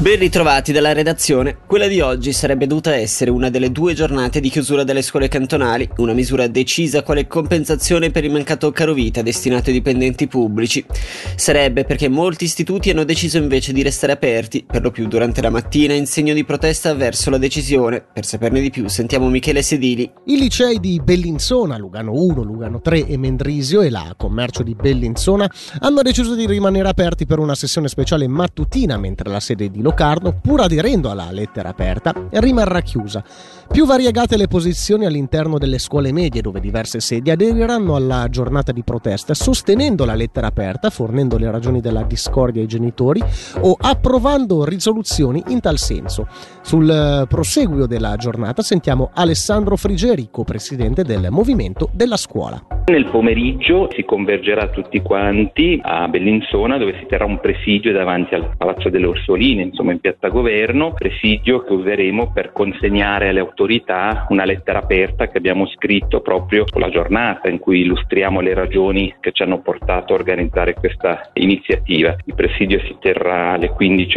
Ben ritrovati dalla redazione. Quella di oggi sarebbe dovuta essere una delle 2 giornate di chiusura delle scuole cantonali, una misura decisa quale compensazione per il mancato carovita destinato ai dipendenti pubblici. Sarebbe perché molti istituti hanno deciso invece di restare aperti, per lo più durante la mattina, in segno di protesta verso la decisione. Per saperne di più sentiamo Michele Sedili. I licei di Bellinzona, Lugano 1, Lugano 3 e Mendrisio e la Commercio di Bellinzona hanno deciso di rimanere aperti per una sessione speciale mattutina, mentre la sede di Locarno, pur aderendo alla lettera aperta, rimarrà chiusa. Più variegate le posizioni all'interno delle scuole medie, dove diverse sedi aderiranno alla giornata di protesta, sostenendo la lettera aperta, fornendo le ragioni della discordia ai genitori o approvando risoluzioni in tal senso. Sul proseguio della giornata sentiamo Alessandro Frigeri, co-presidente del Movimento della Scuola. Nel pomeriggio si convergerà tutti quanti a Bellinzona, dove si terrà un presidio davanti al Palazzo delle Orsoline, insomma in Piazza Governo, presidio che useremo per consegnare alle autorità una lettera aperta che abbiamo scritto proprio con la giornata in cui illustriamo le ragioni che ci hanno portato a organizzare questa iniziativa. Il presidio si terrà alle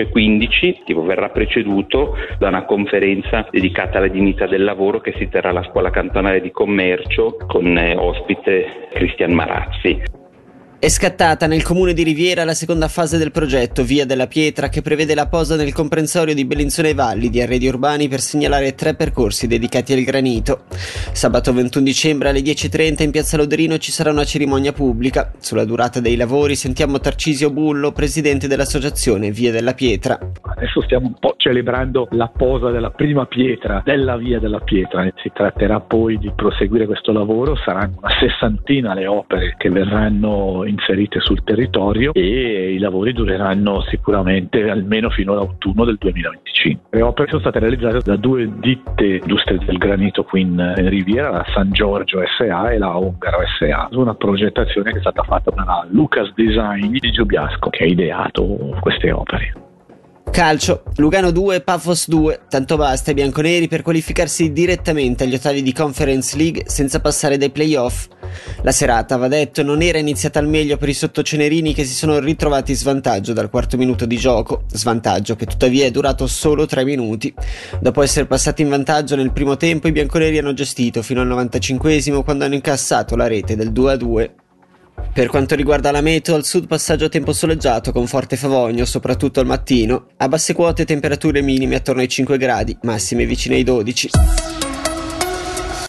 15:15, verrà preceduto da una conferenza dedicata alla dignità del lavoro che si terrà alla Scuola Cantonale di Commercio con ospite Cristian Marazzi. È scattata nel comune di Riviera la seconda fase del progetto Via della Pietra, che prevede la posa nel comprensorio di Bellinzona e Valli di arredi urbani per segnalare 3 percorsi dedicati al granito. Sabato 21 dicembre alle 10:30 in Piazza Loderino ci sarà una cerimonia pubblica. Sulla durata dei lavori sentiamo Tarcisio Bullo, presidente dell'associazione Via della Pietra. Adesso stiamo un po' celebrando la posa della prima pietra della Via della Pietra. Si tratterà poi di proseguire questo lavoro, saranno una 60ina le opere che verranno inserite sul territorio e i lavori dureranno sicuramente almeno fino all'autunno del 2025. Le opere sono state realizzate da 2 ditte industrie del granito qui in Riviera, la San Giorgio S.A. e la Ungaro S.A. Una progettazione che è stata fatta da Lucas Design di Giubiasco, che ha ideato queste opere. Calcio, Lugano 2, Pafos 2, tanto basta ai bianconeri per qualificarsi direttamente agli ottavi di Conference League senza passare dai play-off. La serata, va detto, non era iniziata al meglio per i sottocenerini, che si sono ritrovati in svantaggio dal 4º minuto di gioco, svantaggio che tuttavia è durato solo 3 minuti. Dopo essere passati in vantaggio nel primo tempo, i bianconeri hanno gestito fino al 95esimo, quando hanno incassato la rete del 2-2. Per quanto riguarda la meteo, al sud passaggio a tempo soleggiato con forte favogno, soprattutto al mattino. A basse quote temperature minime attorno ai 5 gradi, massime vicine ai 12.